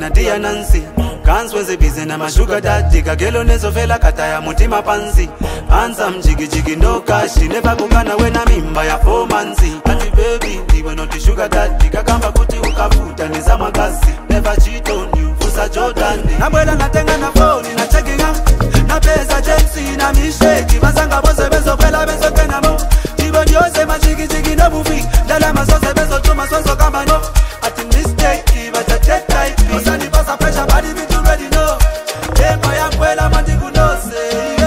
na dia Nancy. Guns when they busy na mashuga daddy. Kagelo nezo fela kata ya mutima pansi. Handsome jiggy jiggy no cash. Never kukana when I'm in by a 4 months. Ati baby, niwe not sugar daddy. Kakamba kuti ukafuta nizama kasi. Never cheat on you, fusa Jordan. Nabwela natenga na phone, na checking out. Na pesa Jensi, na misheki. Masanga bose bezo kwela bezo tena mo. Jibo nyose ma jiggy jiggy no movie. Dala masose bezo chuma soso kama no. Ati mistake, but I check like me. Osani pasa pressure, body me too ready no. Tempa ya kwela mandi kunose.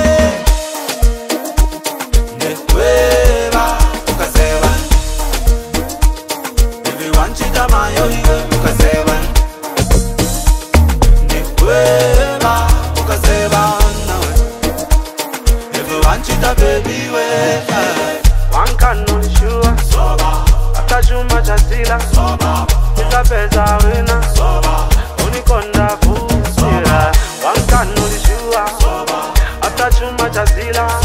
Nekweva, ukaseva. Everyone chita mayo ukaseva. Nekweva, ukaseva. Everyone chita baby we. One can no sure. Soba. Akajuma jazila. Soba. Pesa wina soba unikonda fusira wankano lishua soba after chuma chazila